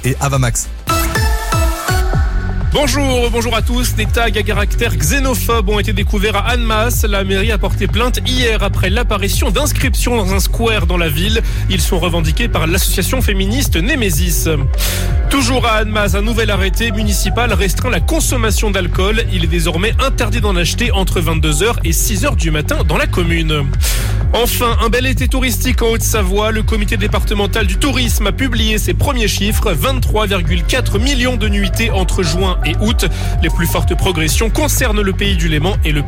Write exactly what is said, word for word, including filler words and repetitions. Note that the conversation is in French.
et Avamax. Bonjour, bonjour à tous. Des tags à caractère xénophobe ont été découverts à Annemasse. La mairie a porté plainte hier après l'apparition d'inscriptions dans un square dans la ville. Ils sont revendiqués par l'association féministe Némésis. Toujours à Annemasse, un nouvel arrêté municipal restreint la consommation d'alcool. Il est désormais interdit d'en acheter entre vingt-deux heures et six heures du matin dans la commune. Enfin, un bel été touristique en Haute-Savoie. Le comité départemental du tourisme a publié ses premiers chiffres. vingt-trois virgule quatre millions de nuitées entre juin et août. Les plus fortes progressions concernent le pays du Léman et le